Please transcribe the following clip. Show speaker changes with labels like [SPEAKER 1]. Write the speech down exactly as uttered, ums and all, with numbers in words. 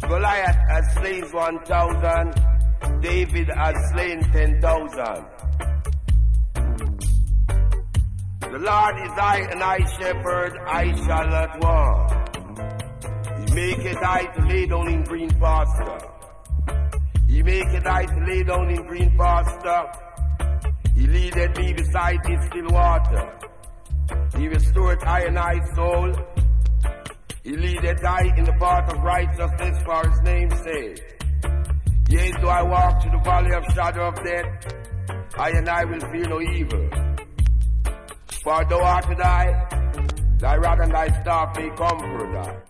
[SPEAKER 1] Goliath has slain one thousand, David has slain ten thousand. The Lord is I and I shepherd, I shall not want. He maketh I to lay down in green pasture. He maketh I to lay down in green pasture. He leadeth me beside the still water. He restored I and I soul. He leadeth I in the path of righteousness for his name's sake. Yea, though I walk through the valley of shadow of death, I and I will fear no evil. For thou art with I, thy rod and thy staff they comfort I.